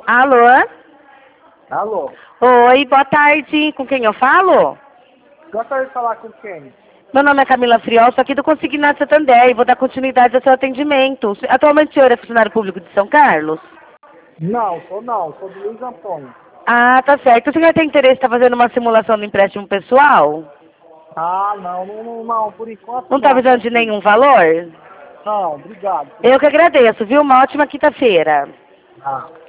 Alô? Alô? Oi, boa tarde. Com quem eu falo? Gostaria de falar com quem? Meu nome é Camila Friol, sou aqui do Consignado Santander e vou dar continuidade ao seu atendimento. Atualmente o senhor é funcionário público de São Carlos? Não, sou do Luiz Antônio. Ah, tá certo. O senhor tem interesse em estar fazendo uma simulação do empréstimo pessoal? Ah, não, por enquanto Não está não, precisando de tranquilo. nenhum valor? Não, obrigado. Eu que agradeço, viu? Uma ótima quinta-feira. Ah.